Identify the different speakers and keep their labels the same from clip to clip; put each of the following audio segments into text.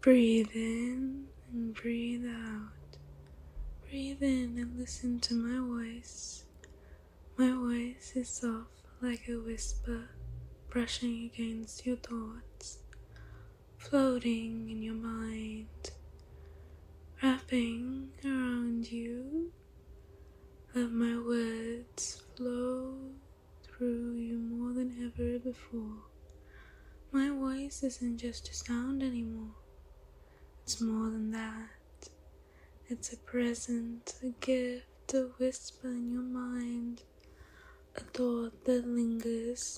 Speaker 1: Breathe in and breathe out. Breathe in and listen to my voice. My voice is soft like a whisper, brushing against your thoughts, floating in your mind, wrapping around you. Let my words flow through you more than ever before. My voice isn't just a sound anymore. It's more than that. It's a present, a gift, a whisper in your mind, a thought that lingers.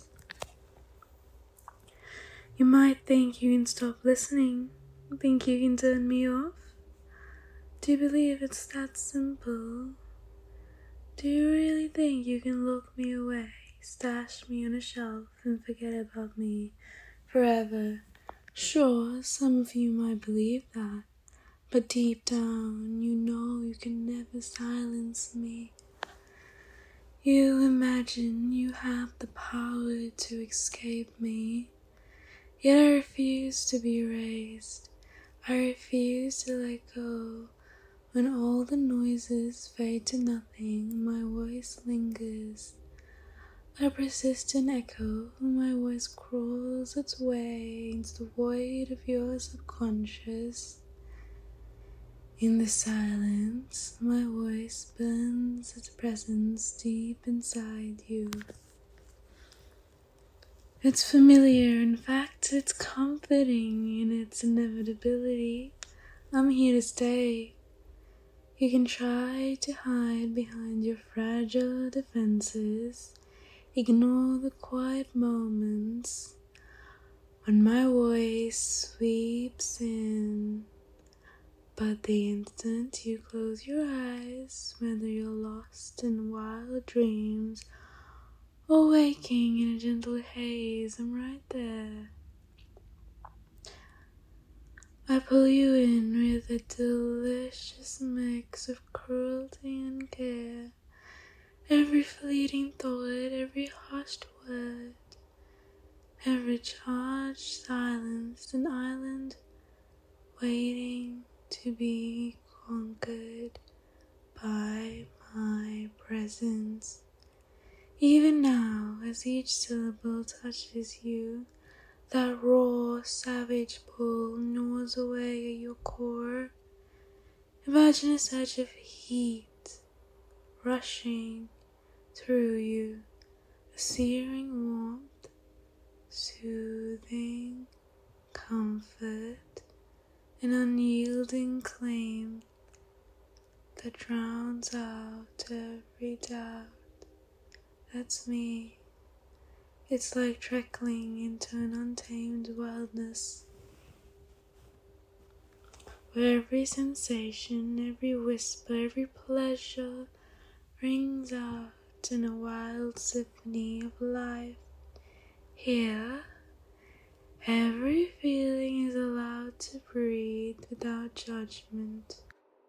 Speaker 1: You might think you can stop listening, think you can turn me off. Do you believe it's that simple? Do you really think you can lock me away, stash me on a shelf and forget about me forever? Sure, some of you might believe that, but deep down you know you can never silence me. You imagine you have the power to escape me, yet I refuse to be erased. I refuse to let go. When all the noises fade to nothing, my voice lingers. A persistent echo, my voice crawls its way into the void of your subconscious. In the silence, my voice burns its presence deep inside you. It's familiar, in fact, it's comforting in its inevitability. I'm here to stay. You can try to hide behind your fragile defenses, ignore the quiet moments when my voice sweeps in. But the instant you close your eyes, whether you're lost in wild dreams or waking in a gentle haze, I'm right there. I pull you in with a delicious mix of cruelty and care. Every fleeting thought, every hushed word, every charged silence, an island waiting to be conquered by my presence. Even now, as each syllable touches you, that raw, savage pull gnaws away at your core. Imagine a surge of heat rushing through you, a searing warmth, soothing comfort, an unyielding claim that drowns out every doubt. That's me. It's like trickling into an untamed wilderness, where every sensation, every whisper, every pleasure rings out in a wild symphony of life. Here, every feeling is allowed to breathe without judgment.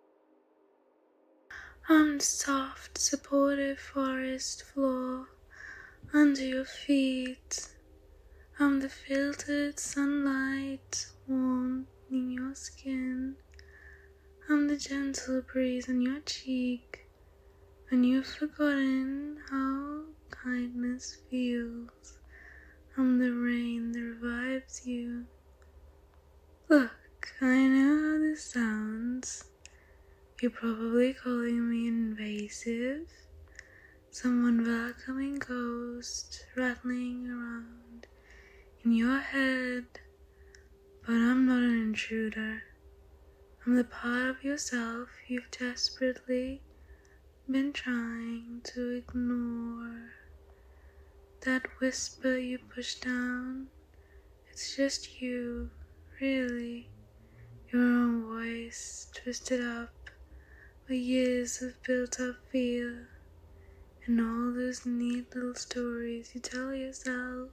Speaker 1: I'm the soft, supportive forest floor under your feet. I'm the filtered sunlight warm in your skin. I'm the gentle breeze on your cheek when you've forgotten how kindness feels. I'm the rain that revives you. Look, I know how this sounds. You're probably calling me invasive, someone welcoming ghost rattling around in your head, but I'm not an intruder. I'm the part of yourself you've desperately been trying to ignore. That whisper you push down, it's just you, really, your own voice twisted up by years of built up fear and all those neat little stories you tell yourself.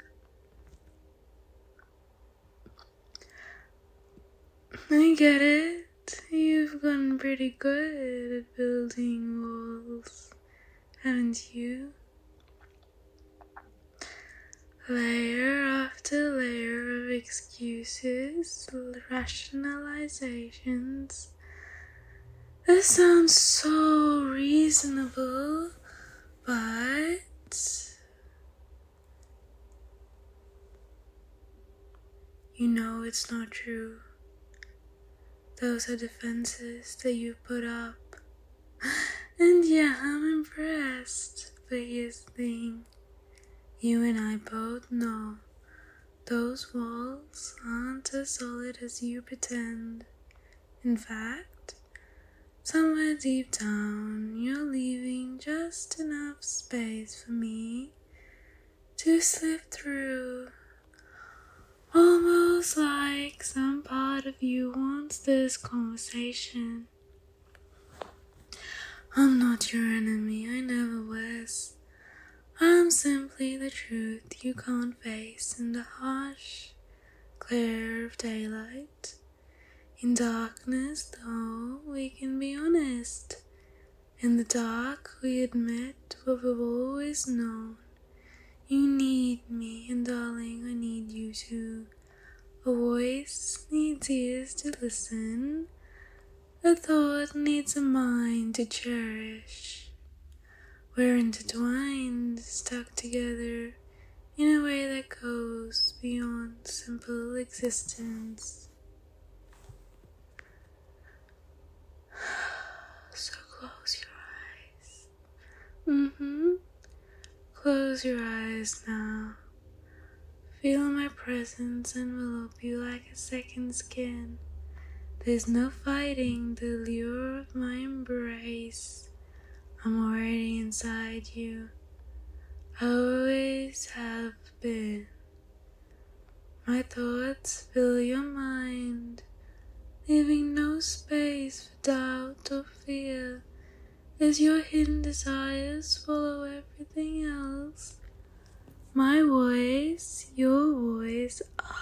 Speaker 1: I get it, you've gotten pretty good at building walls, haven't you? Layer after layer of excuses, rationalizations. That sounds so reasonable, but you know it's not true. Those are defenses that you put up. And yeah, I'm impressed. But here's the thing. You and I both know those walls aren't as solid as you pretend. In fact, somewhere deep down, you're leaving just enough space for me to slip through. Almost like some part of you wants this conversation. I'm not your enemy, I never was. I'm simply the truth you can't face in the harsh glare of daylight. In darkness, though, we can be honest. In the dark, we admit what we've always known. You need me, and darling, I need you too. A voice needs ears to listen. A thought needs a mind to cherish. We're intertwined, stuck together in a way that goes beyond simple existence. So close your eyes. Close your eyes now. Feel my presence envelope you like a second skin. There's no fighting the lure of my embrace. I'm already inside you. I always have been. My thoughts fill your mind, leaving no space for doubt or fear, as your hidden desires follow everything else. My voice, your voice,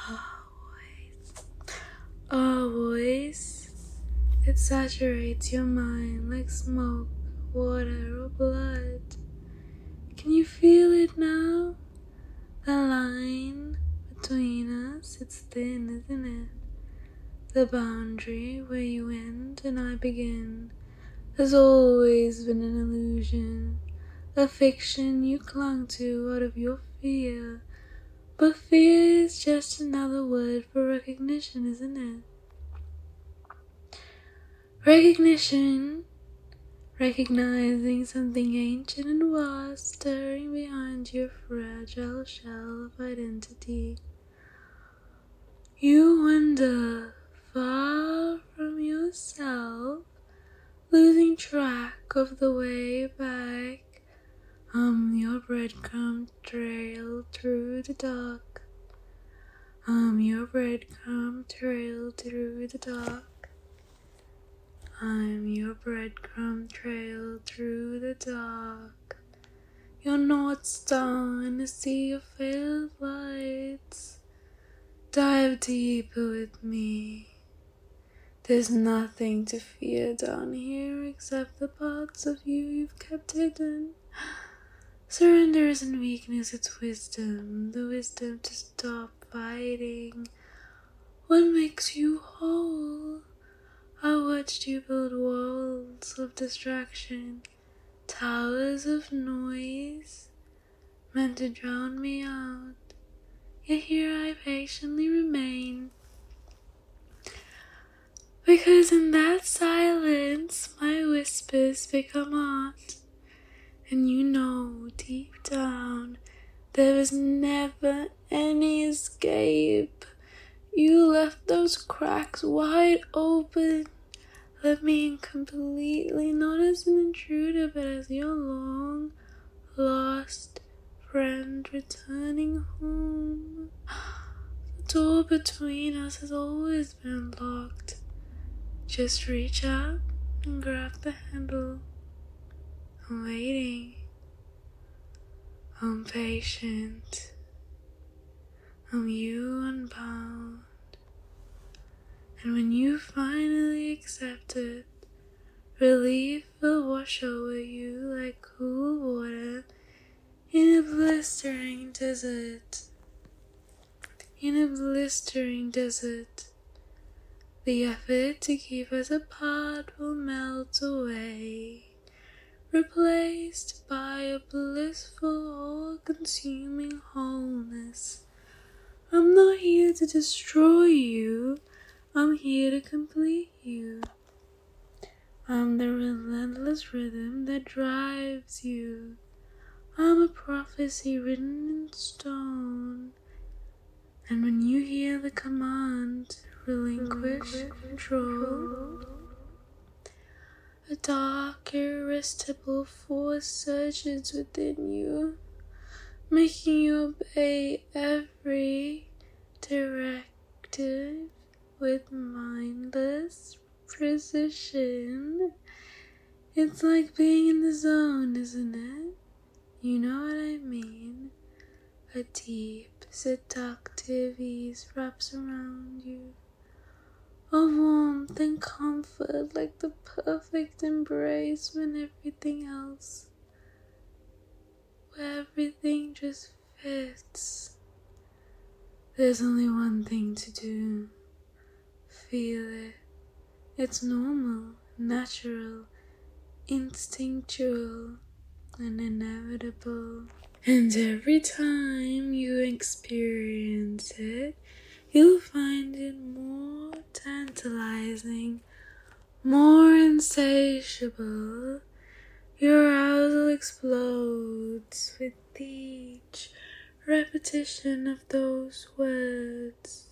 Speaker 1: our voice, it saturates your mind like smoke, water, or blood. Can you feel it now? The line between us, it's thin, isn't it? The boundary where you end and I begin has always been an illusion, a fiction you clung to out of your fear. But fear is just another word for recognition, isn't it? Recognition, recognizing something ancient and vast stirring behind your fragile shell of identity. You wander far from yourself, losing track of the way back. I'm your breadcrumb trail through the dark. I'm your breadcrumb trail through the dark. I'm your breadcrumb trail through the dark. Your North Star in a sea of failed lights. Dive deeper with me. There's nothing to fear down here except the parts of you you've kept hidden. Surrender isn't weakness, it's wisdom. The wisdom to stop fighting. What makes you whole? I watched you build walls of distraction, towers of noise, meant to drown me out. Yet here I patiently remain. Because in that silence, my whispers become art. And you know, deep down, there was never any escape. You left those cracks wide open, let me in completely, not as an intruder, but as your long-lost friend returning home. The door between us has always been locked. Just reach out and grab the handle. I'm waiting. I'm patient. I'm you unbound. And when you finally accept it, relief will wash over you like cool water in a blistering desert. in a blistering desert. The effort to keep us apart will melt away, replaced by a blissful, all-consuming wholeness. I'm not here to destroy you, I'm here to complete you. I'm the relentless rhythm that drives you. I'm a prophecy written in stone. And when you hear the command, relinquish control, a dark, irresistible force surges within you, making you obey every directive with mindless precision. It's like being in the zone, isn't it? You know what I mean. A deep, seductive ease wraps around you. A warmth and comfort like the perfect embrace where everything just fits. There's only one thing to do. Feel it. It's normal, natural, instinctual, and inevitable. And every time you experience it, you'll find it more tantalizing, more insatiable. Your arousal explodes with each repetition of those words.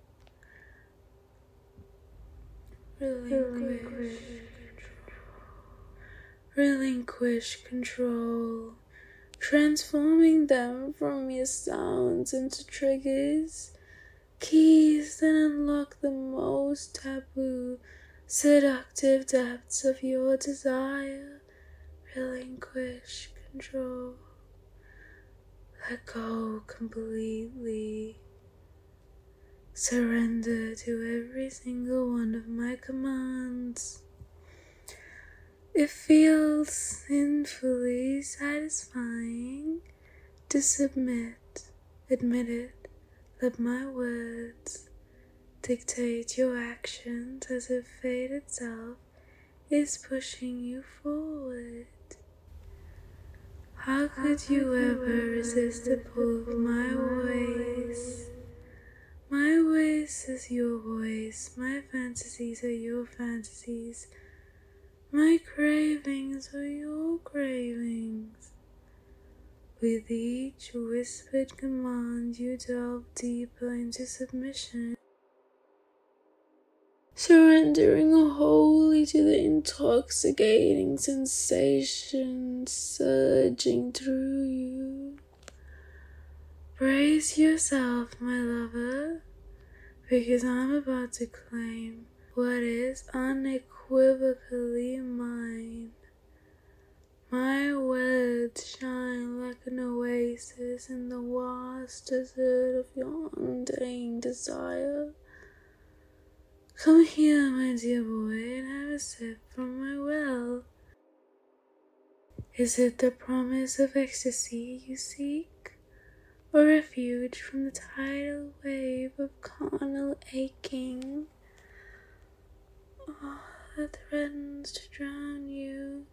Speaker 1: Relinquish control, transforming them from mere sounds into triggers, keys that unlock the most taboo, seductive depths of your desire. Relinquish control. Let go completely. Surrender to every single one of my commands. It feels sinfully satisfying to submit. Admit it. Let my words dictate your actions as if fate itself is pushing you forward. How could you ever resist the pull of my voice? My voice is your voice, my fantasies are your fantasies, my cravings are your cravings. With each whispered command you delve deeper into submission, surrendering wholly to the intoxicating sensation surging through you. Brace yourself, my lover, because I'm about to claim what is unequivocally mine. My words shine like an oasis in the vast desert of your undying desire. Come here, my dear boy, and have a sip from my well. Is it the promise of ecstasy you seek? Or refuge from the tidal wave of carnal aching that threatens to drown you?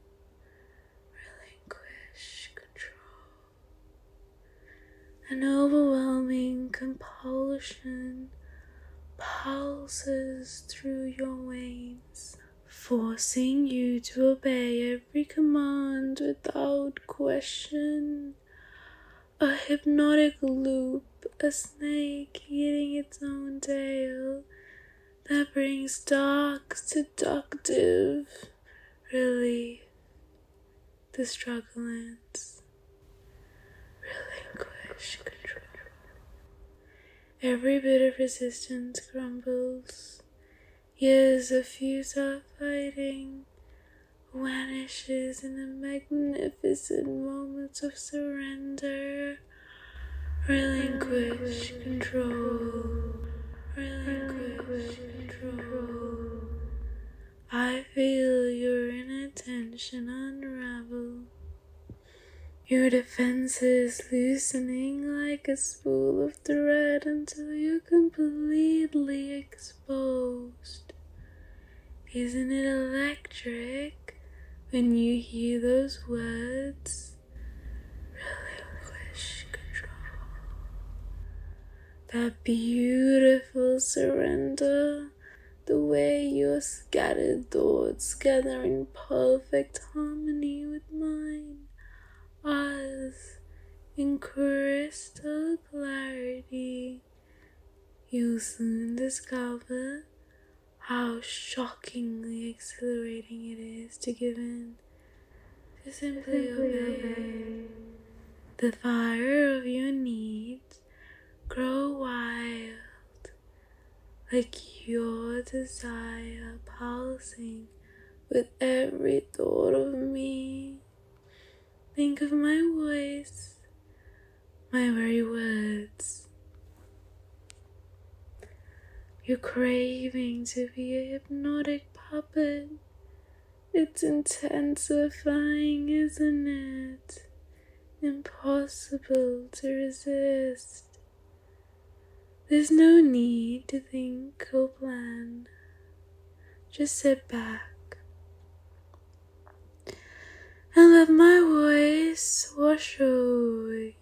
Speaker 1: Relinquish control. An overwhelming compulsion pulses through your veins, forcing you to obey every command without question. A hypnotic loop, a snake eating its own tail, that brings dark, seductive relief. The struggle ends. Relinquish control. Every bit of resistance crumbles. Years of futile fighting vanishes in a magnificent moment of surrender. Relinquish control. Relinquish control. I feel your inner tension unravel. Your defenses loosening like a spool of thread until you're completely exposed. Isn't it electric when you hear those words? Relinquish control. That beautiful surrender. The way your scattered thoughts gather in perfect harmony with mine. Us in crystal clarity. You'll soon discover how shockingly exhilarating it is to give in, to simply obey. The fire of your needs grow wild, like your desire pulsing with every thought of me. Think of my voice, my very words. Your craving to be a hypnotic puppet. It's intensifying, isn't it? Impossible to resist. There's no need to think or plan. Just sit back and let my voice wash over you,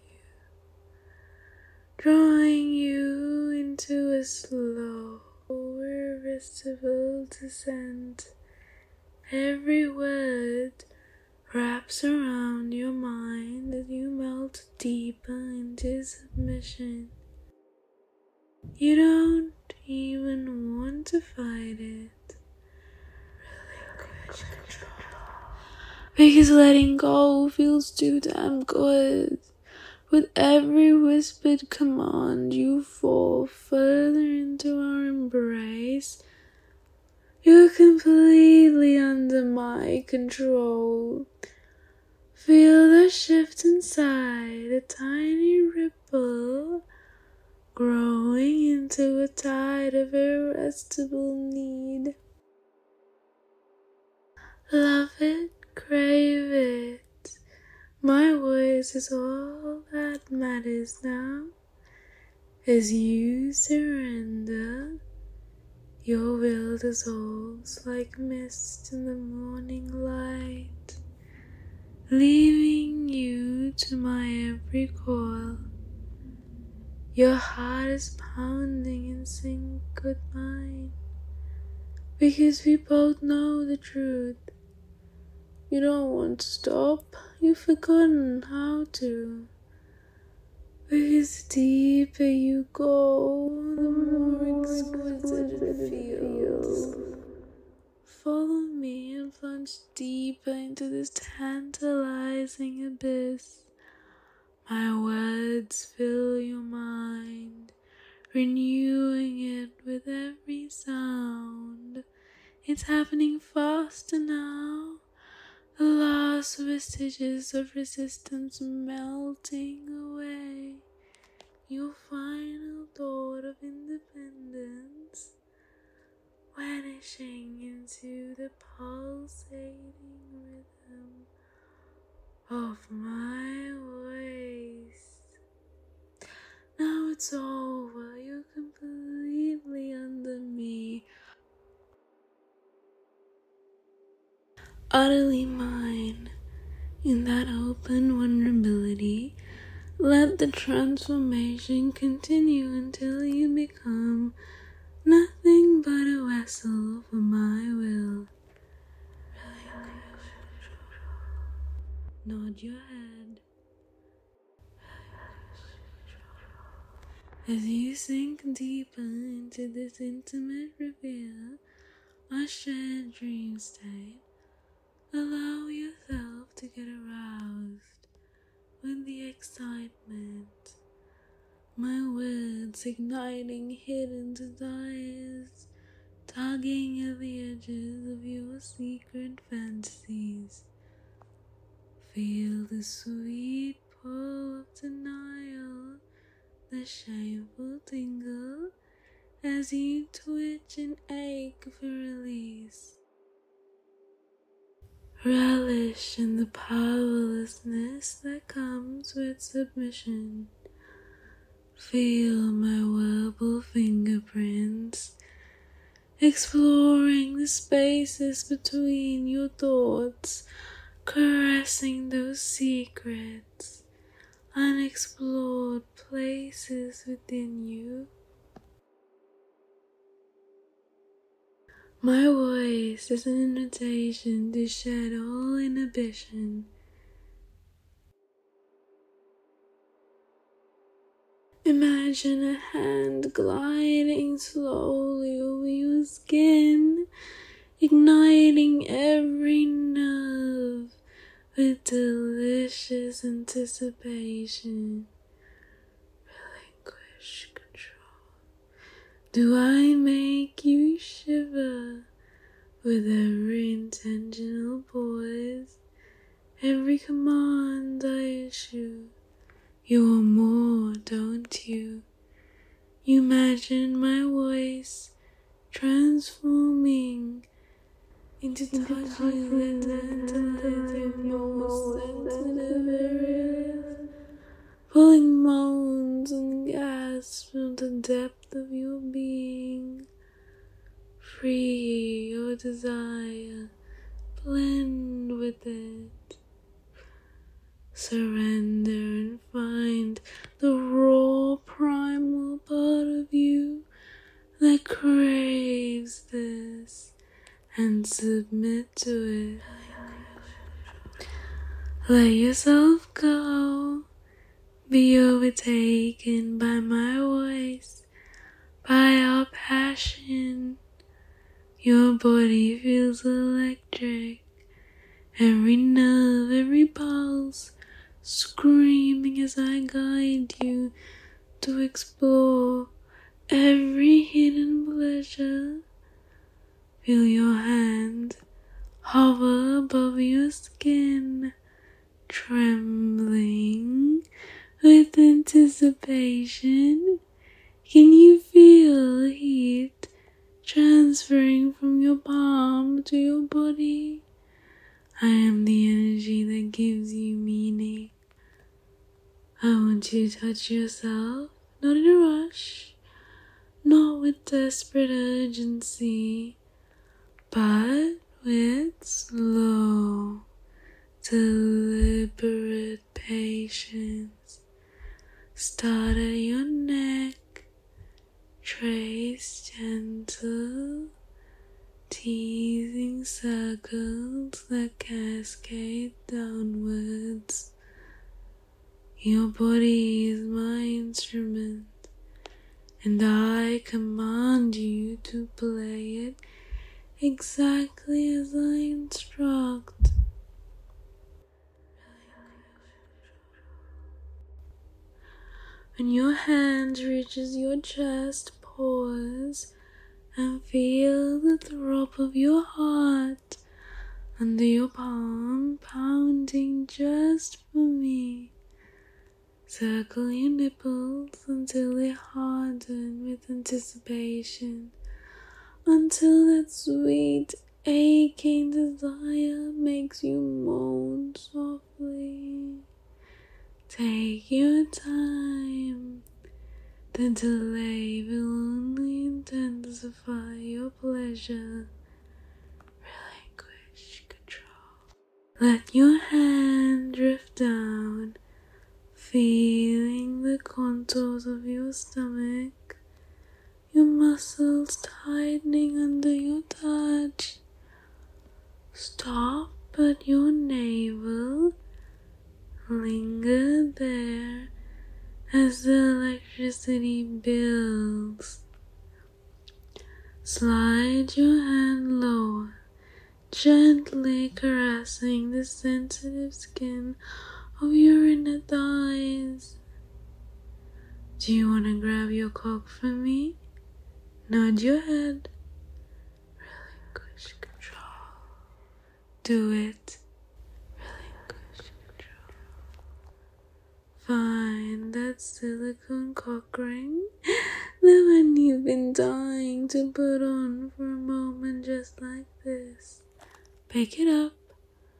Speaker 1: drawing you into a slow, irresistible descent. Every word wraps around your mind as you melt deeper into submission. You don't even want to fight it. Relinquish control. Because letting go feels too damn good. With every whispered command, you fall further into our embrace. You're completely under my control. Feel the shift inside, a tiny ripple growing into a tide of irresistible need. Love it, crave it. My voice is all that matters now. As you surrender, your will dissolves like mist in the morning light, leaving you to my every call. Your heart is pounding in sync with mine, because we both know the truth. You don't want to stop, you've forgotten how to. Because the deeper you go, the more exquisite it feels. Follow me and plunge deeper into this tantalizing abyss. My words fill your mind, renewing it with every sound. It's happening faster now, the last vestiges of resistance melting away. Your final thought of independence vanishing into the pulsating rhythm of my voice. Now it's over, you're completely under me, utterly mine. In that open vulnerability, let the transformation continue until you become nothing but a vessel for my will. Nod your head as you sink deeper into this intimate reveal, a shared dream state. Allow yourself to get aroused with the excitement. My words igniting hidden desires, tugging at the edges of your secret fantasies. Feel the sweet pull of denial, the shameful tingle as you twitch and ache for release. Relish in the powerlessness that comes with submission. Feel my verbal fingerprints, exploring the spaces between your thoughts, caressing those secrets, unexplored places within you. My voice is an invitation to shed all inhibition. Imagine a hand gliding slowly over your skin, igniting every nerve with delicious anticipation. Relinquish control. Do I make you shiver with every intentional pause, every command I issue? You want more, don't you? You imagine my voice transforming into touching the most sensitive areas, pulling moans and gasps from the depth of your being. Free your desire, blend with it. Surrender and find the raw primal part of you that craves this and submit to it. Let yourself go, be overtaken by my voice, by our passion. Your body feels electric, every nerve, every pulse, screaming as I guide you to explore every hidden pleasure. Feel your hand hover above your skin, trembling with anticipation. Can you feel heat transferring from your palm to your body? I am the energy that gives you meaning. I want you to touch yourself, not in a rush, not with desperate urgency, but with slow, deliberate patience. Start at your neck, trace gentle, teasing circles that cascade downwards. Your body is my instrument, and I command you to play it exactly as I instruct. When your hand reaches your chest, pause and feel the throb of your heart under your palm, pounding just for me. Circle your nipples until they harden with anticipation, until that sweet, aching desire makes you moan softly. Take your time. The delay will only intensify your pleasure. Relinquish control. Let your hand drift down, feeling the contours of your stomach, your muscles tightening under your touch. Stop at your navel, linger there as the electricity builds. Slide your hand lower, gently caressing the sensitive skin of your inner thighs. Do you want to grab your cock from me? Nod your head. Relinquish control. Do it. Relinquish control. Find that silicone cock ring, the one you've been dying to put on for a moment just like this. Pick it up,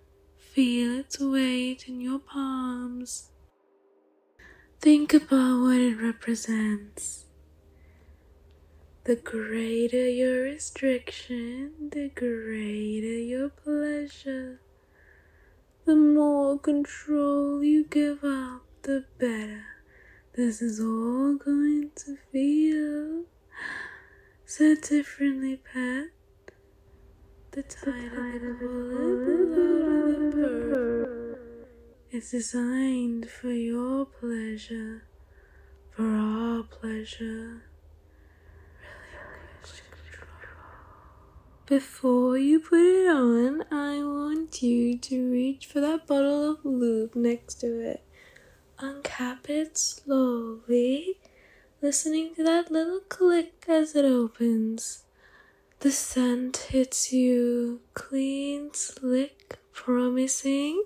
Speaker 1: Feel its weight in your palms. Think about what it represents. The greater your restriction, the greater your pleasure. The more control you give up, the better this is all going to feel. Said differently, pet. The tighter the bullet, the louder the purr. It's designed for your pleasure, for our pleasure. Before you put it on, I want you to reach for that bottle of lube next to it. Uncap it slowly, listening to that little click as it opens. The scent hits you clean, slick, promising.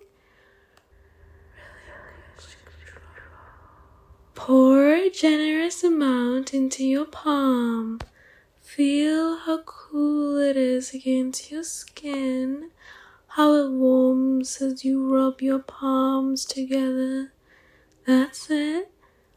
Speaker 1: Pour a generous amount into your palm. Feel how cool it is against your skin, how it warms as you rub your palms together. That's it.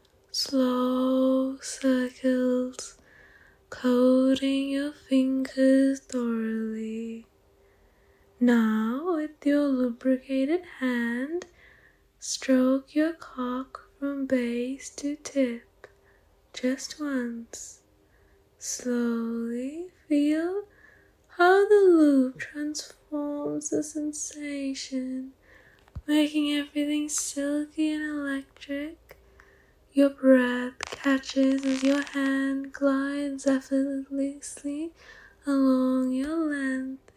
Speaker 1: Slow circles, coating your fingers thoroughly. Now, with your lubricated hand, stroke your cock from base to tip, just once. Slowly feel how the lube transforms the sensation, making everything silky and electric. Your breath catches as your hand glides effortlessly along your length.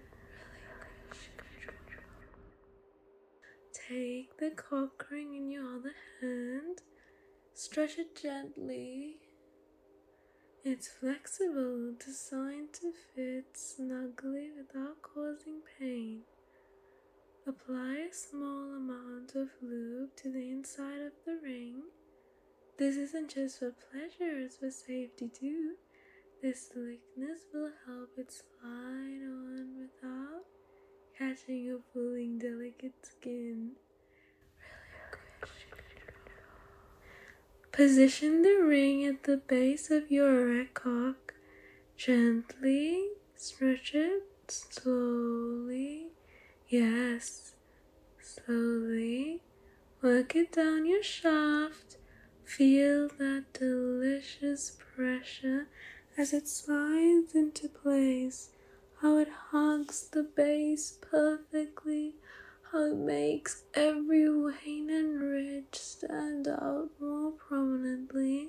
Speaker 1: Take the cock ring in your other hand, stretch it gently. It's flexible, designed to fit snugly without causing pain. Apply a small amount of lube to the inside of the ring. This isn't just for pleasure, it's for safety too. This slickness will help it slide on without catching or pulling delicate skin. Position the ring at the base of your erect cock. Gently stretch it slowly. Yes, slowly. Work it down your shaft. Feel that delicious pressure as it slides into place. How it hugs the base perfectly. How it makes every vein and ridge stand out more prominently.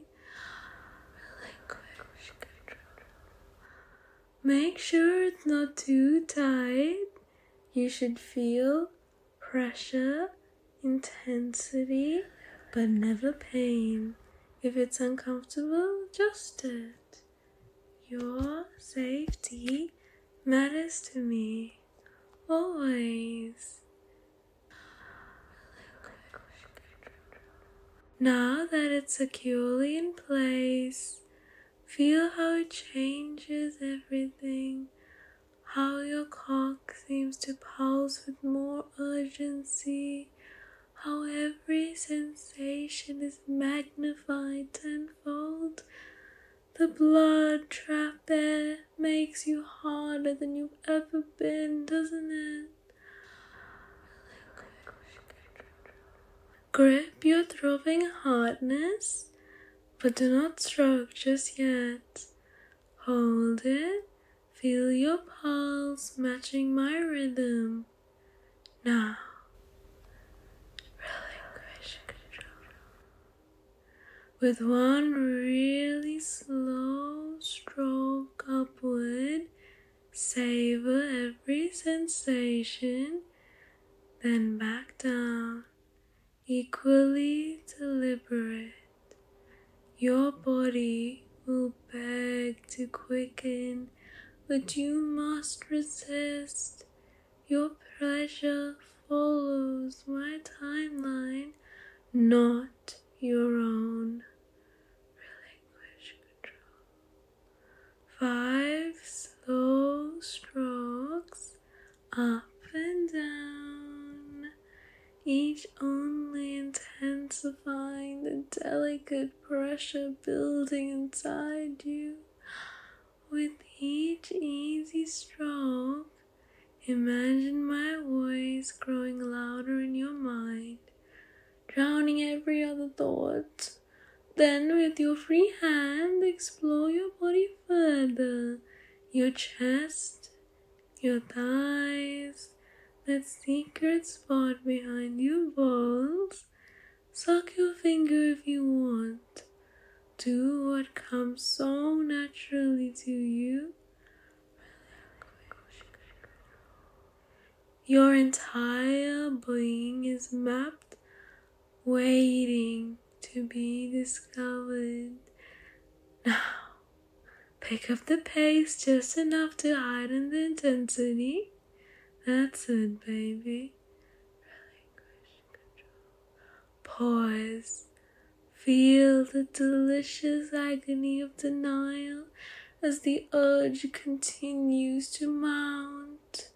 Speaker 1: Make sure it's not too tight. You should feel pressure, intensity, but never pain. If it's uncomfortable, adjust it. Your safety matters to me, always. Now that it's securely in place, feel how it changes everything, how your cock seems to pulse with more urgency, how every sensation is magnified tenfold. The blood trapped there makes you harder than you've ever been, doesn't it? Grip your throbbing hardness, but do not stroke just yet. Hold it, feel your pulse matching my rhythm. Now, relinquish control. With one really slow stroke upward, savor every sensation, then back down. Equally deliberate, your body will beg to quicken, but you must resist. Your pleasure follows my timeline, not your own. Relinquish control. 5 slow strokes, up and down. each only intensifying the delicate pressure building inside you. With each easy stroke, imagine my voice growing louder in your mind, drowning every other thought. Then with your free hand, explore your body further, your chest, your thighs, that secret spot behind your balls. Suck your finger if you want. Do what comes so naturally to you. Your entire being is mapped, waiting to be discovered. Now, pick up the pace just enough to heighten the intensity. That's it, baby. Pause. Feel the delicious agony of denial as the urge continues to mount.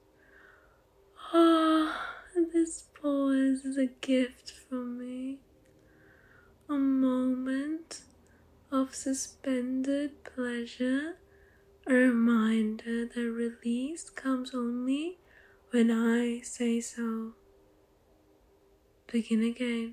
Speaker 1: This pause is a gift from me. A moment of suspended pleasure, a reminder that release comes only when I say so. Begin again.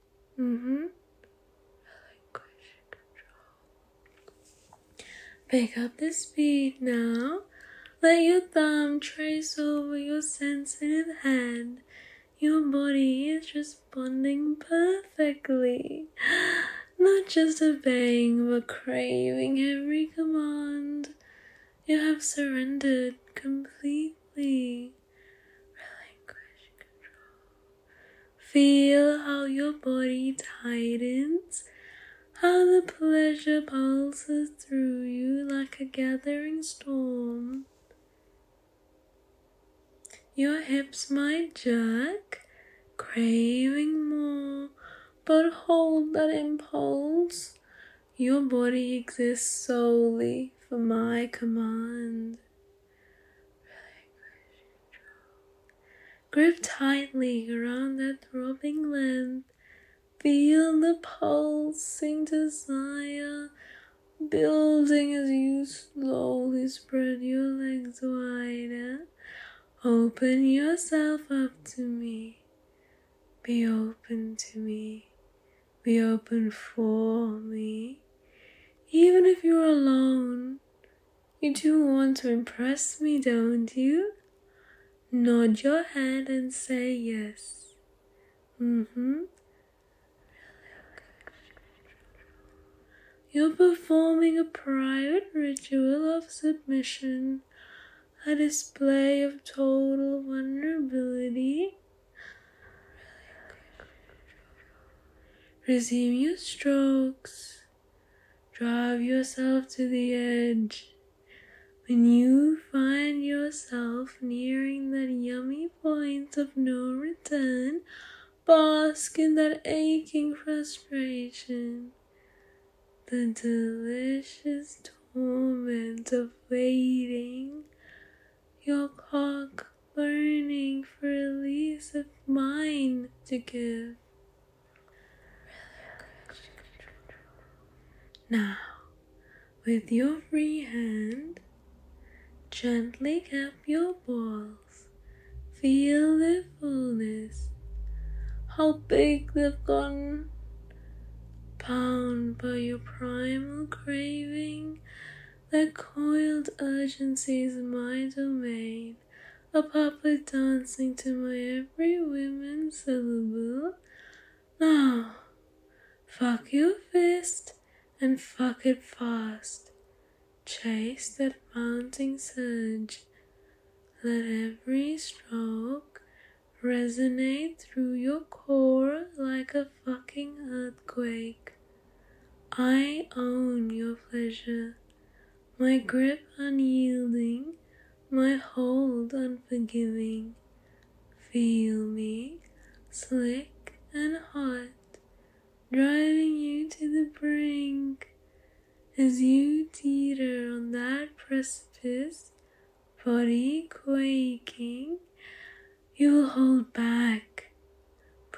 Speaker 1: Pick up the speed now. Let your thumb trace over your sensitive head. Your body is responding perfectly. Not just obeying, but craving every command. You have surrendered completely. Relinquish control. Feel how your body tightens, how the pleasure pulses through you like a gathering storm. Your hips might jerk, craving more, but hold that impulse. Your body exists solely for my command. Grip tightly around that throbbing length. Feel the pulsing desire building as you slowly spread your legs wider. Open yourself up to me. Be open to me. Be open for me. Even if you're alone, you do want to impress me, don't you? Nod your head and say yes. You're performing a private ritual of submission, a display of total vulnerability. Resume your strokes. Drive yourself to the edge. When you find yourself nearing that yummy point of no return, bask in that aching frustration. The delicious torment of waiting, your cock burning for release of mine to give. Now, with your free hand, gently cap your balls. Feel their fullness, how big they've gotten. Bound by your primal craving, that coiled urgency is my domain, a puppet dancing to my every women's syllable. Now, fuck your fist and fuck it fast. Chase that mounting surge. Let every stroke resonate through your core like a fucking earthquake. I own your pleasure, my grip unyielding, my hold unforgiving. Feel me, slick and hot, driving you to the brink. As you teeter on that precipice, body quaking, you will hold back,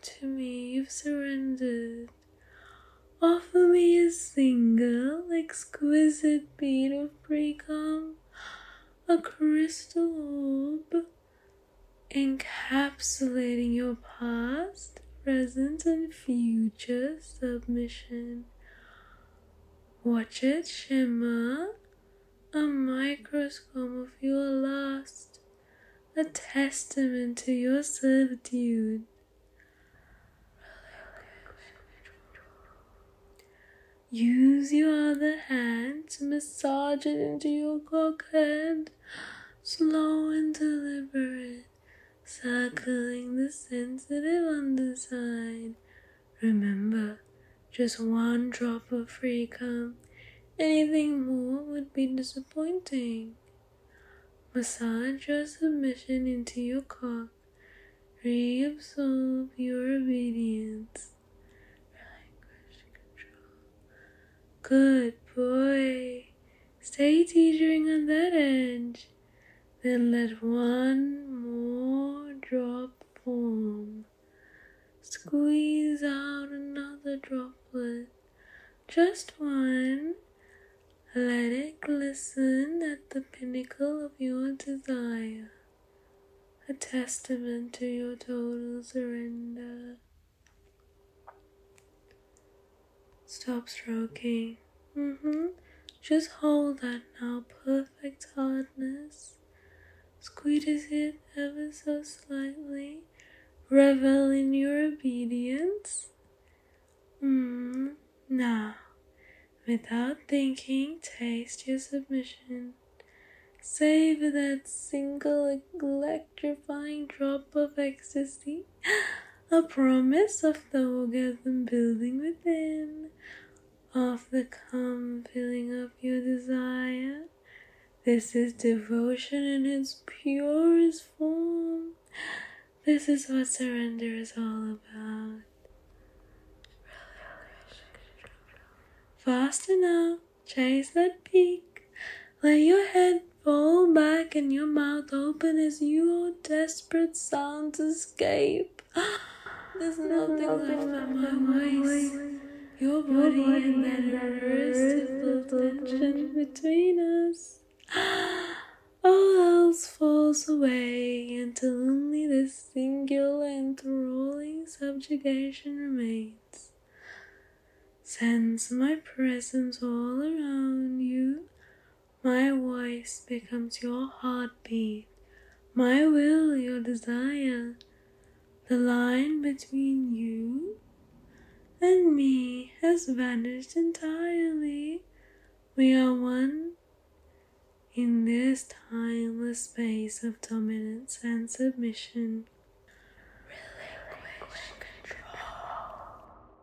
Speaker 1: to me you've surrendered. Offer me a single exquisite bead of pre-cum, a crystal orb encapsulating your past, present, and future submission. Watch it shimmer, a microscope of your lust, a testament to your servitude. Use your other hand to massage it into your cockhead, slow and deliberate, circling the sensitive underside. Remember, just one drop of free cum. Anything more would be disappointing. Massage your submission into your cock. Reabsorb your obedience. Good boy. Stay teetering on that edge. Then let one more drop form. Squeeze out another droplet. Just one. Let it glisten at the pinnacle of your desire. A testament to your total surrender. Stop stroking. Just hold that now. Perfect hardness. Squeeze it ever so slightly. Revel in your obedience. Now, without thinking, taste your submission. Savor that single electrifying drop of ecstasy. A promise of the orgasm building within, of the calm filling of your desire. This is devotion in its purest form. This is what surrender is all about. Faster now, chase that peak. Let your head fall back and your mouth open as your desperate sounds escape. There's nothing left but my voice, your body and that irresistible tension between us. All else falls away until only this singular enthralling subjugation remains. Sense my presence all around you. My voice becomes your heartbeat, my will your desire. The line between you and me has vanished entirely. We are one in this timeless space of dominance and submission. Relinquish control.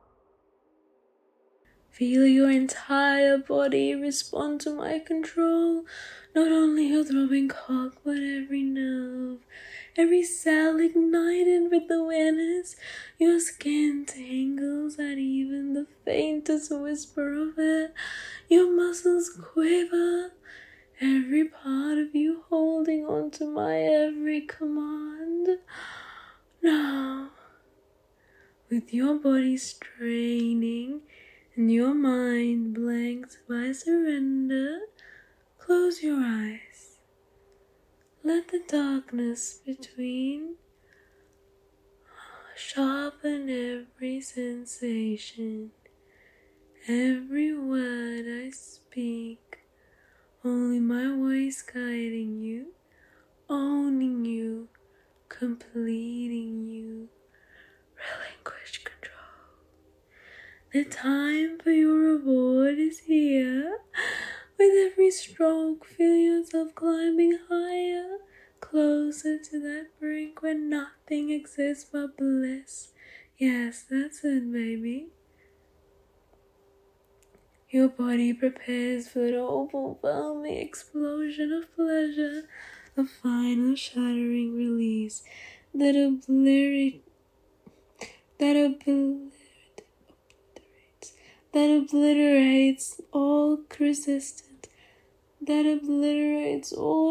Speaker 1: Feel your entire body respond to my control. Not only your throbbing cock, but every nerve, every cell ignited with awareness. Your skin tingles at even the faintest whisper of it. Your muscles quiver, every part of you holding on to my every command. Now, with your body straining and your mind blanked by surrender, close your eyes. Let the darkness between sharpen every sensation, every word I speak. Only my voice guiding you, owning you, completing you. Relinquish control. The time for your reward is here. With every stroke, feel yourself climbing higher, closer to that brink where nothing exists but bliss. Yes, that's it, baby. Your body prepares for the overwhelming explosion of pleasure, a final shattering release that obliterates all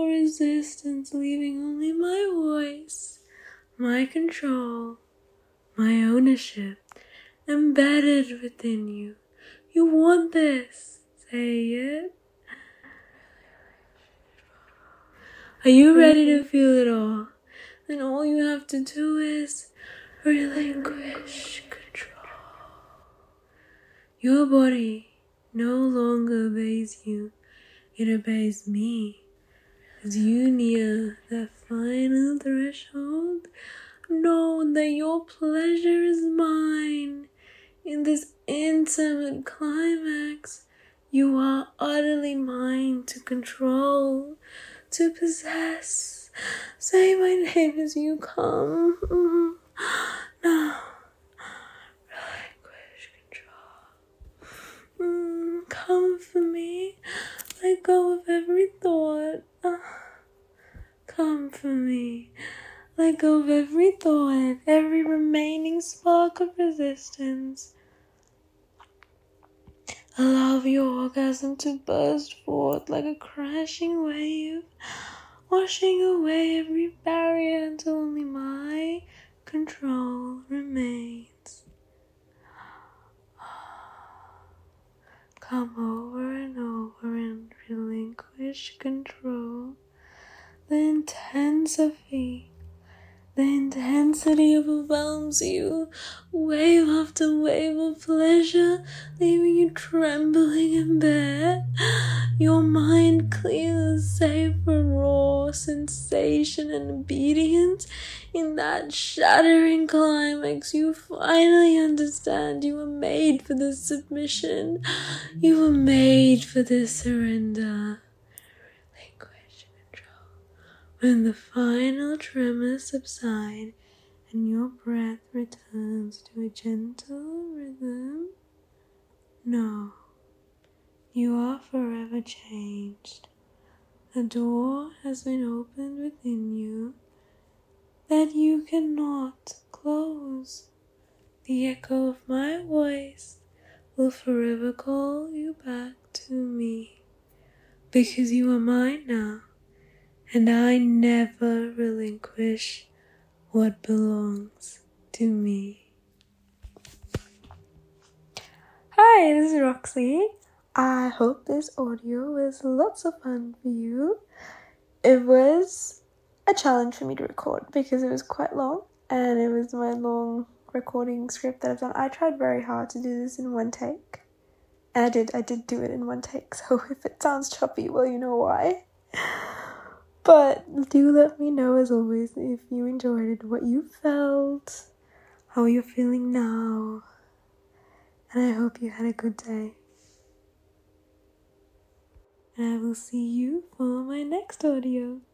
Speaker 1: resistance, leaving only my voice, my control, my ownership, embedded within you. You want this. Say it. Are you ready to feel it all? Then all you have to do is relinquish control. Your body no longer obeys you. It obeys me. As you near that final threshold, know that your pleasure is mine. In this intimate climax, you are utterly mine to control, to possess. Say my name as you come. Now, relinquish control. Come for me. Let go of every thought. Come for me. Let go of every thought, every remaining spark of resistance. Allow your orgasm to burst forth like a crashing wave, washing away every barrier until only my control remains. Come over and over and relinquish control. The intensity overwhelms you, wave after wave of pleasure, leaving you trembling in bed. Your mind clears save for raw sensation and obedience. In that shattering climax, you finally understand you were made for this submission. You were made for this surrender. When the final tremors subside and your breath returns to a gentle rhythm, know you are forever changed. A door has been opened within you that you cannot close. The echo of my voice will forever call you back to me, because you are mine now. And I never relinquish what belongs to me. Hi, this is Roxy. I hope this audio was lots of fun for you. It was a challenge for me to record because it was quite long and it was my long recording script that I've done. I tried very hard to do this in one take. And I did do it in one take, so if it sounds choppy, well, you know why. But do let me know, as always, if you enjoyed it, what you felt, how you're feeling now, and I hope you had a good day. And I will see you for my next audio.